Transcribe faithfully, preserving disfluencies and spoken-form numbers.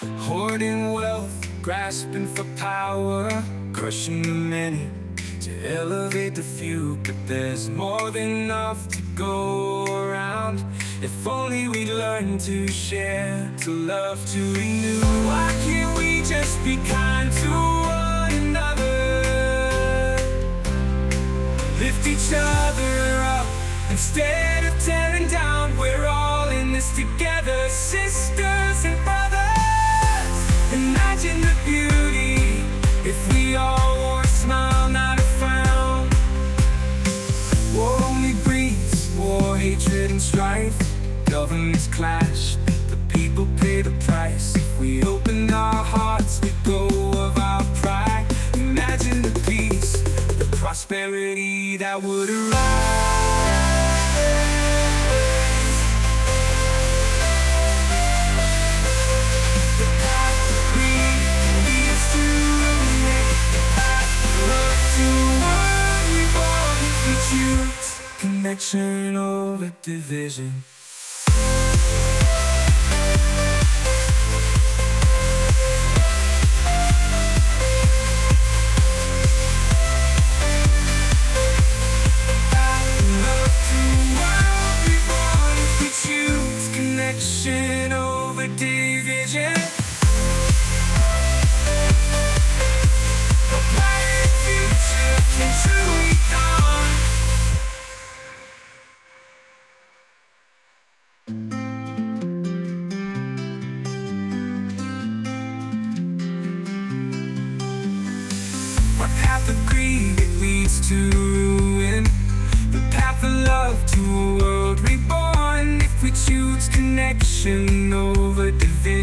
Hoarding wealth, grasping for power, crushing the many to elevate the few. But there's more than enough to go around. If only we learn to share, to love, to renew. Why can't we just be kind to one another? Lift each other up instead of tearing down. We're all in this together, sisters and brothers. Imagine the beauty if we all wore a smile, not a frown. War only breeds war, hatred and strife. Governments clash, the people pay the price. If we open our hearts, let go of our pride. Imagine the peace, the prosperity that would arise. The path to greed leads to ruin. The path to love to one reborn. If we choose connection over division. Connection over division. A bright future can truly dawn. What path of greed, it leads to ruin. The path of love to a world reborn. If we choose connection over division.